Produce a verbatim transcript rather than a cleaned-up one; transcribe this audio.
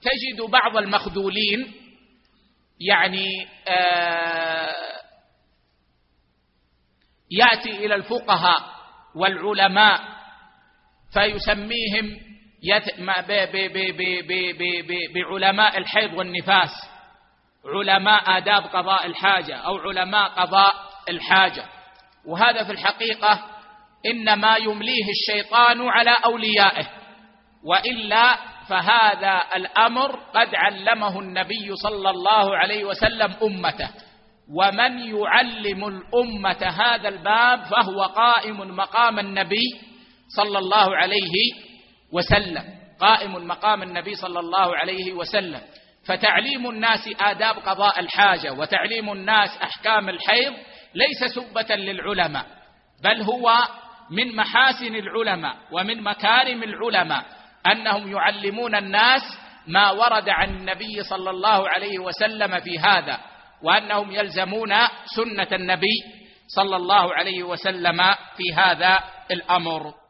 تجد بعض المخذولين يعني يأتي إلى الفقهاء والعلماء فيسميهم بعلماء الحيض والنفاس، علماء آداب قضاء الحاجة أو علماء قضاء الحاجة. وهذا في الحقيقة إنما يمليه الشيطان على أوليائه، وإلا فهذا الأمر قد علمه النبي صلى الله عليه وسلم أمته، ومن يعلم الأمة هذا الباب فهو قائم مقام النبي صلى الله عليه وسلم، قائم مقام النبي صلى الله عليه وسلم. فتعليم الناس آداب قضاء الحاجة وتعليم الناس أحكام الحيض ليس سبة للعلماء، بل هو من محاسن العلماء ومن مكارم العلماء أنهم يعلمون الناس ما ورد عن النبي صلى الله عليه وسلم في هذا، وأنهم يلزمون سنة النبي صلى الله عليه وسلم في هذا الأمر.